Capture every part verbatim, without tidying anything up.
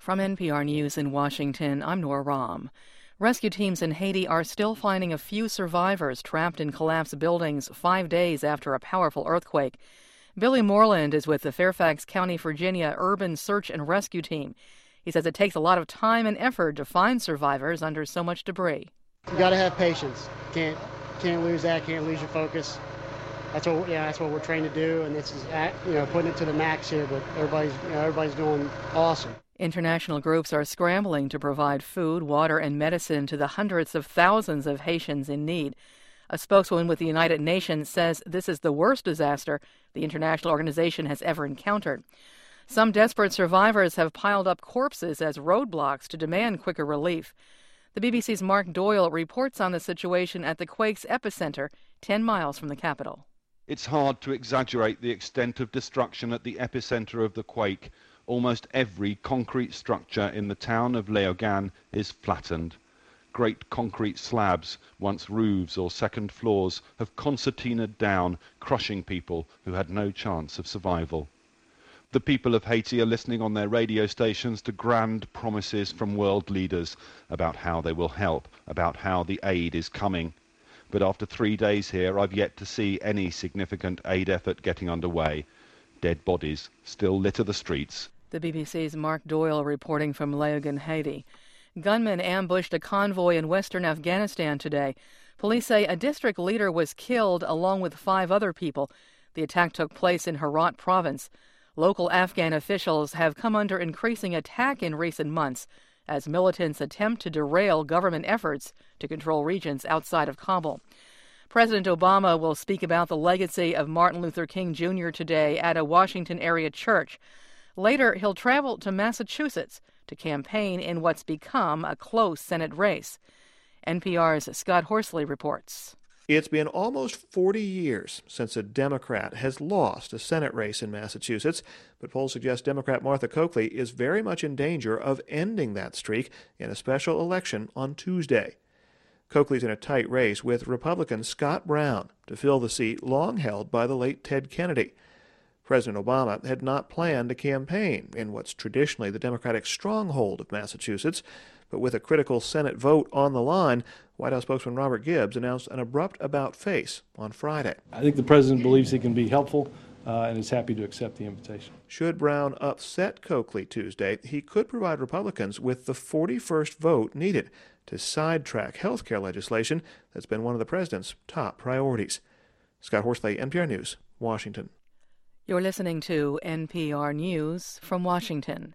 From N P R News in Washington, I'm Nora Rahm. Rescue teams in Haiti are still finding a few survivors trapped in collapsed buildings five days after a powerful earthquake. Billy Moreland is with the Fairfax County, Virginia Urban Search and Rescue Team. He says it takes a lot of time and effort to find survivors under so much debris. You got to have patience. Can't can't lose that. Can't lose your focus. That's what yeah. That's what we're trained to do, and this is you know putting it to the max here. But everybody's you know, everybody's doing awesome. International groups are scrambling to provide food, water, and medicine to the hundreds of thousands of Haitians in need. A spokeswoman with the United Nations says this is the worst disaster the international organization has ever encountered. Some desperate survivors have piled up corpses as roadblocks to demand quicker relief. The B B C's Mark Doyle reports on the situation at the quake's epicenter, ten miles from the capital. It's hard to exaggerate the extent of destruction at the epicenter of the quake. Almost every concrete structure in the town of Léogâne is flattened. Great concrete slabs, once roofs or second floors, have concertinaed down, crushing people who had no chance of survival. The people of Haiti are listening on their radio stations to grand promises from world leaders about how they will help, about how the aid is coming. But after three days here, I've yet to see any significant aid effort getting underway. Dead bodies still litter the streets. The B B C's Mark Doyle reporting from Léogâne, Haiti. Gunmen ambushed a convoy in western Afghanistan today. Police say a district leader was killed along with five other people. The attack took place in Herat province. Local Afghan officials have come under increasing attack in recent months as militants attempt to derail government efforts to control regions outside of Kabul. President Obama will speak about the legacy of Martin Luther King Junior today at a Washington area church. Later, he'll travel to Massachusetts to campaign in what's become a close Senate race. N P R's Scott Horsley reports. It's been almost forty years since a Democrat has lost a Senate race in Massachusetts, but polls suggest Democrat Martha Coakley is very much in danger of ending that streak in a special election on Tuesday. Coakley's in a tight race with Republican Scott Brown to fill the seat long held by the late Ted Kennedy. President Obama had not planned to campaign in what's traditionally the Democratic stronghold of Massachusetts, but with a critical Senate vote on the line, White House spokesman Robert Gibbs announced an abrupt about-face on Friday. I think the president believes he can be helpful uh, and is happy to accept the invitation. Should Brown upset Coakley Tuesday, he could provide Republicans with the forty-first vote needed to sidetrack health care legislation that's been one of the president's top priorities. Scott Horsley, N P R News, Washington. You're listening to N P R News from Washington.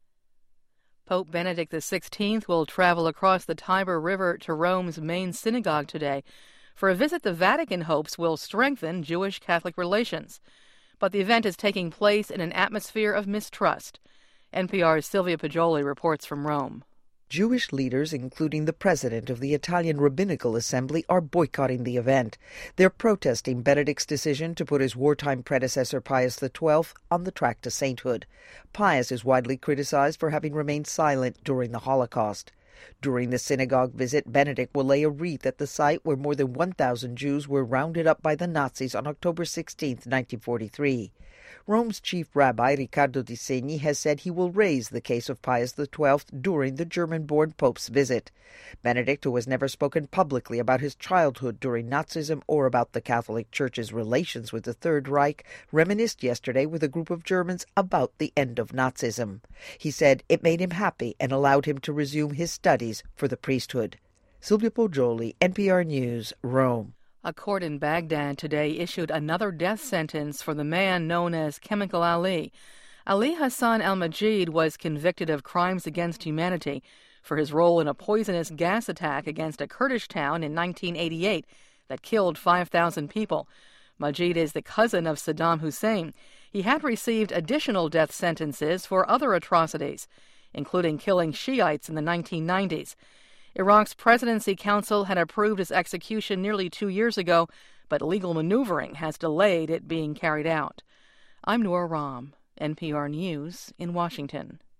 Pope Benedict the sixteenth will travel across the Tiber River to Rome's main synagogue today for a visit the Vatican hopes will strengthen Jewish-Catholic relations. But the event is taking place in an atmosphere of mistrust. N P R's Sylvia Poggioli reports from Rome. Jewish leaders, including the president of the Italian Rabbinical Assembly, are boycotting the event. They're protesting Benedict's decision to put his wartime predecessor Pius the twelfth on the track to sainthood. Pius is widely criticized for having remained silent during the Holocaust. During the synagogue visit, Benedict will lay a wreath at the site where more than one thousand Jews were rounded up by the Nazis on October sixteenth, nineteen forty-three. Rome's chief rabbi, Riccardo Di Segni, has said he will raise the case of Pius the twelfth during the German-born Pope's visit. Benedict, who has never spoken publicly about his childhood during Nazism or about the Catholic Church's relations with the Third Reich, reminisced yesterday with a group of Germans about the end of Nazism. He said it made him happy and allowed him to resume his studies for the priesthood. Sylvia Poggioli, N P R News, Rome. A court in Baghdad today issued another death sentence for the man known as Chemical Ali. Ali Hassan al-Majid was convicted of crimes against humanity for his role in a poisonous gas attack against a Kurdish town in nineteen eighty-eight that killed five thousand people. Majid is the cousin of Saddam Hussein. He had received additional death sentences for other atrocities, including killing Shiites in the nineteen nineties. Iraq's Presidency Council had approved his execution nearly two years ago, but legal maneuvering has delayed it being carried out. I'm Nora Rahm, N P R News in Washington.